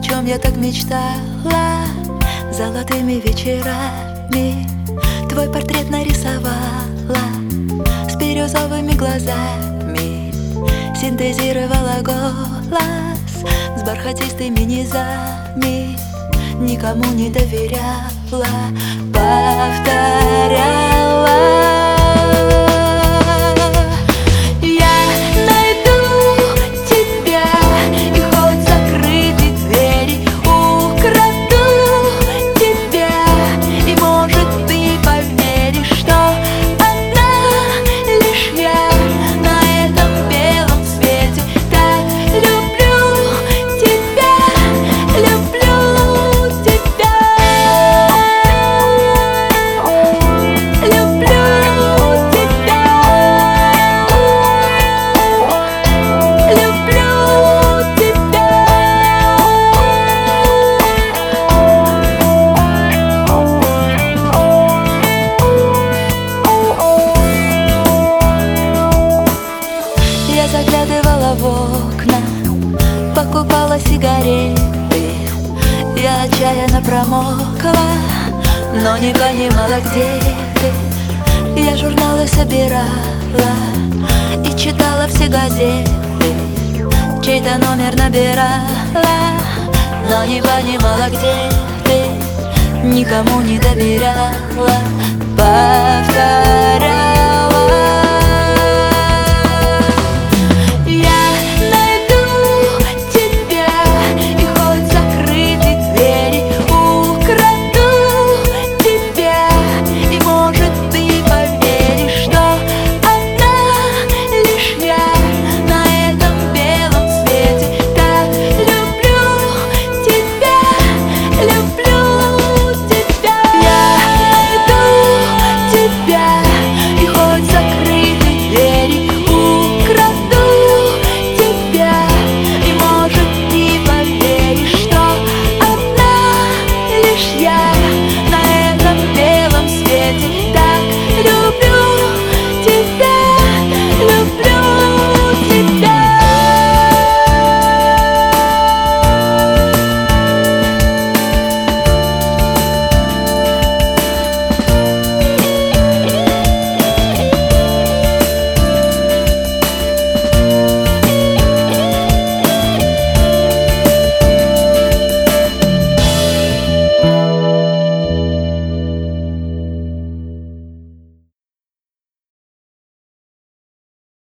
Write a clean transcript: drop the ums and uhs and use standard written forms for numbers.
чем я так мечтала, золотыми вечерами твой портрет нарисовала, с бирюзовыми глазами синтезировала голос, с бархатистыми низами никому не доверяла, повторяла. Заглядывала в окна, покупала сигареты. Я отчаянно промокла, но не понимала, где ты. Я журналы собирала и читала все газеты, чей-то номер набирала, но не понимала, где ты. Никому не доверяла, повторяла.